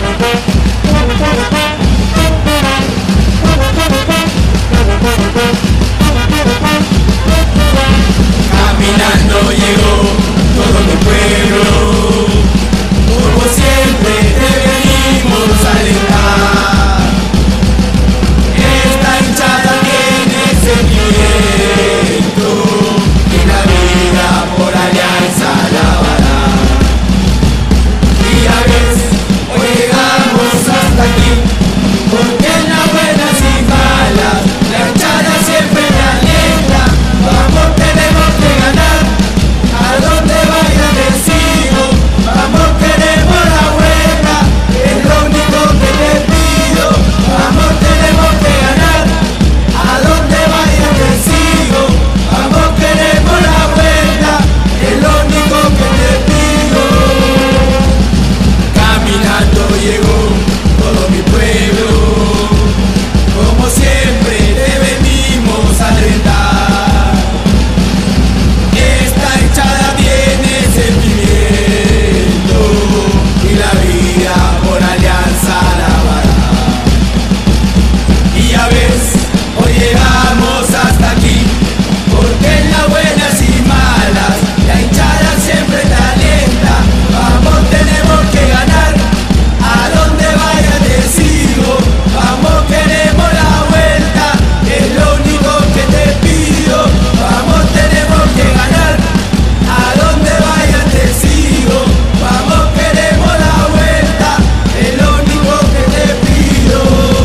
Caminando llegó todo mi pueblo, como siempre te venimos a alentar. Esta hinchada tiene sentimiento y la vida por alianza la dará. Y a veces hoy llegamos hasta aquí, porque en las buenas y malas la hinchada siempre me alienta. Vamos, tenemos que ganar, a donde vaya te sigo. Vamos, queremos la vuelta, es lo único que te pido. Vamos, tenemos que ganar, a donde vaya te sigo. Vamos, queremos la vuelta, es lo único que te pido. Caminando llegó todo mi pueblo, como siempre te venimos a alentar. Esta hinchada tiene sentimiento y la vida por alianza la dará. Y a veces hoy llegamos hasta aquí, porque en las buenas y malas la hinchada siempre te alienta. Vamos, tenemos que ganar, a donde vaya te sigo. Vamos, queremos la vuelta, es lo único que te pido. Vamos, tenemos que ganar, a donde vaya te sigo. Vamos, queremos la vuelta, es lo único que te pido.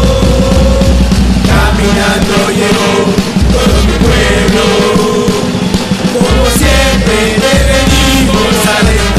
Caminando llegó todo mi pueblo, como siempre te venimos a alentar.